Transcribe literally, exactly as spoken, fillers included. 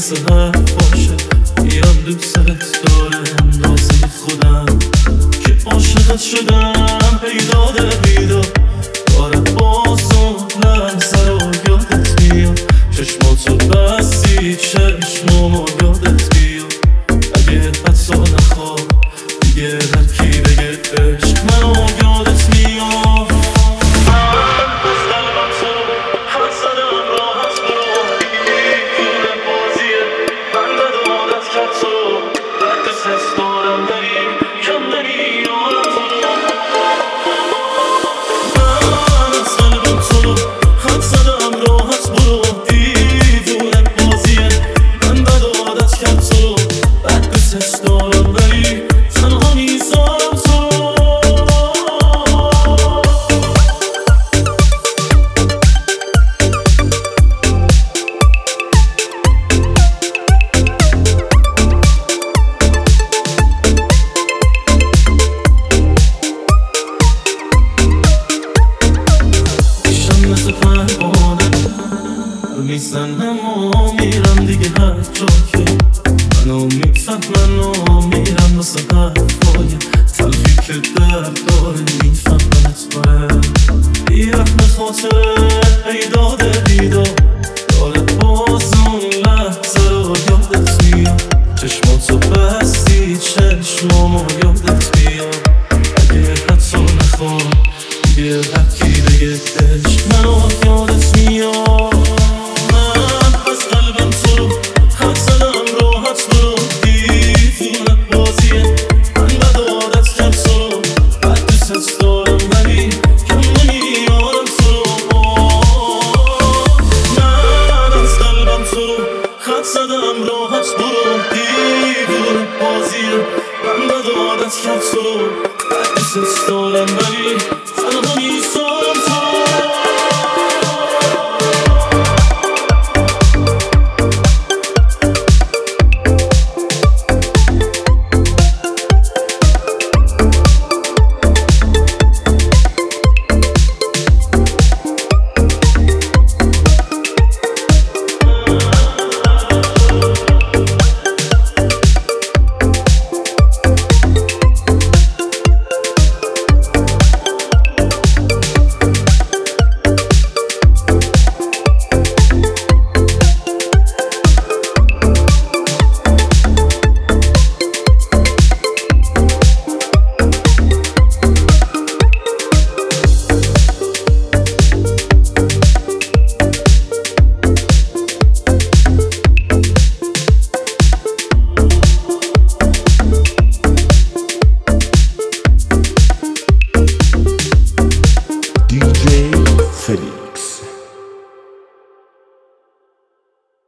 مثل حرف باشه، میام دوست داره اندازه خودم که عاشقت شدم. پیداده بیدار داره باز اون لحظه رو یادت میاد، چشماتو بستی چشمامو یادت بیاد. اگه حتی نخواه دیگه هرکی بگه عشق منو یادت میاد. من از قلبم تو خط زدم راحت برو، دیوونه بازیه من بد عادت کرد تو، بد دوست دارم ولی کم نمیارم تو. من از قلبم تو خط زدم راحت برو، دیوونه بازیه من بد عادت کرد تو، بد دوست دارم ولی تنها میذارم تو. مثل پروانه میزنم و میرم دیگه هر جا که منو میفهمن و میرم واسه حرفای تلخی که درد داره، میفهمنت باید بیرحم خاطره پیداده بیدار داره باز اون لحظه رو یادت میاد، چشماتو بستی چشمامو یادت بیاد. اگه حتی نخواه دیگه هرکی بگه عشق منو یادت میاد. من از قلبم تو خط زدم راحت برو، دیوونه بازیه من بد عادت کرد تو، بد دوست دارم ولی کم نمیارم تو. من از قلبم تو خط زدم راحت برو، دیوونه بازیه من بد عادت کرد تو، بد دوست دارم ولی